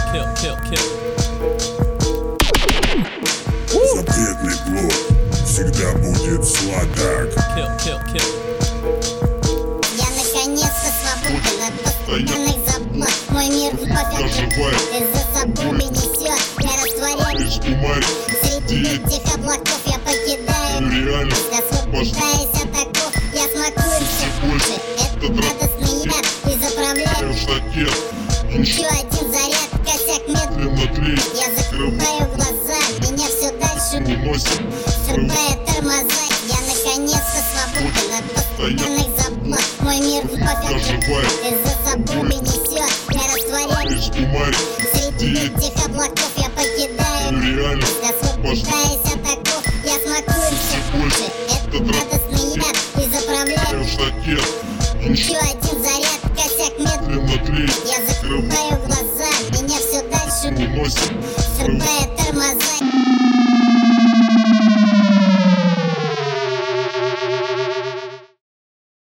Запретный блок всегда будет сладок. Я наконец-то свободен от постоянных забот. Мой мир оживает, из-за собой несет. Я растворяюсь среди этих облаков. Я покидаю реальность, освобождаясь от оков. Я смакую все пульсы, этот радостный яд. И заправляю еще один заряд. Косяк медленно тлеет. Я закрываю глаза, меня все дальше уносит, срубая тормоза. Я наконец-то свободен от постоянных забот. Мой мир оживает, из-за собой несет. Я растворяюсь среди этих облаков. Я покидаю реальность, освобождаясь от оков. Я смакую все пульсы, этот радостный яд. И заправляю еще один заряд. Косяк медленно тлеет. Я закрываю глаза, меня все дальше уносит, срубая